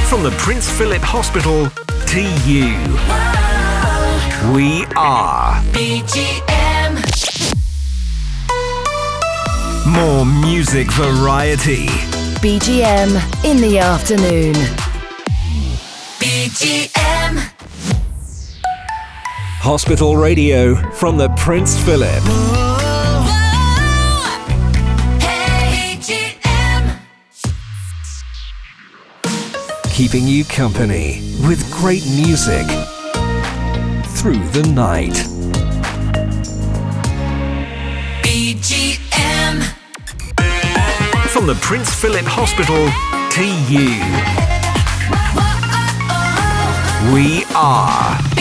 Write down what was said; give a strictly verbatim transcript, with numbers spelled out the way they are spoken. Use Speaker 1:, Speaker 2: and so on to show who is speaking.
Speaker 1: From the Prince Philip Hospital to you. We are
Speaker 2: B G M.
Speaker 1: More music variety.
Speaker 3: B G M in the afternoon.
Speaker 2: B G M.
Speaker 1: Hospital Radio from the Prince Philip.
Speaker 2: Hey, B G M.
Speaker 1: Keeping you company with great music through the night.
Speaker 2: B G M.
Speaker 1: From the Prince Philip Hospital to you. We are